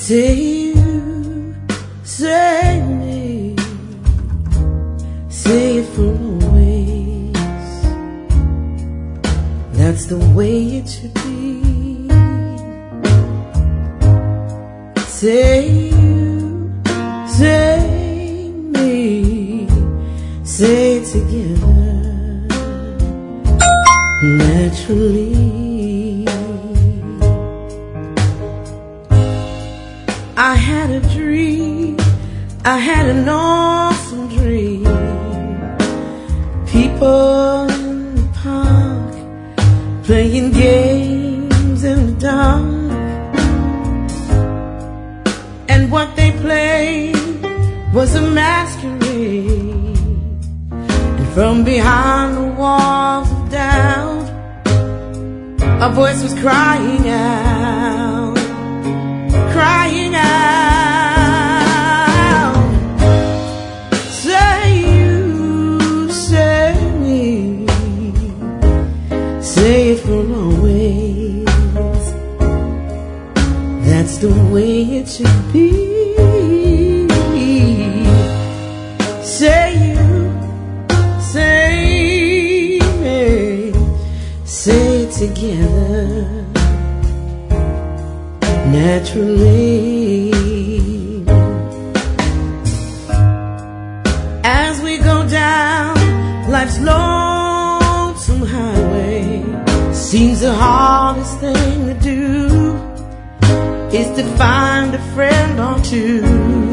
you, save me, say it for always. That's the way it should be. Say you, save me, say it together naturally. I had a dream, I had an awesome dream. People in the park playing games in the dark, and what they played was a masquerade. And from behind the walls of doubt, a voice was crying out, crying out. Say you, say me, say it for always. That's the way it should be. Say you, say me, say it together naturally. As we go down life's lonesome highway, seems the hardest thing to do is to find a friend or two,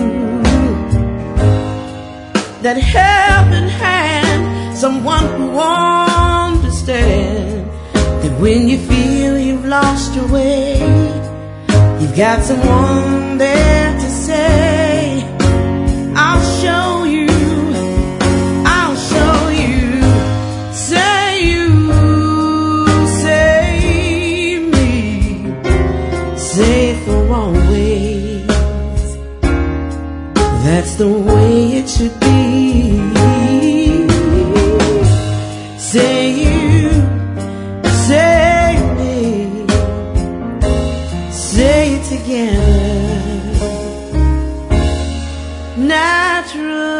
that helping hand, someone who understands that when you feel you've lost your way, you've got someone there to say, I'll show you, I'll show you. Say you, say me, say it for always. That's the way it should be. Say you, say me, say it together natural.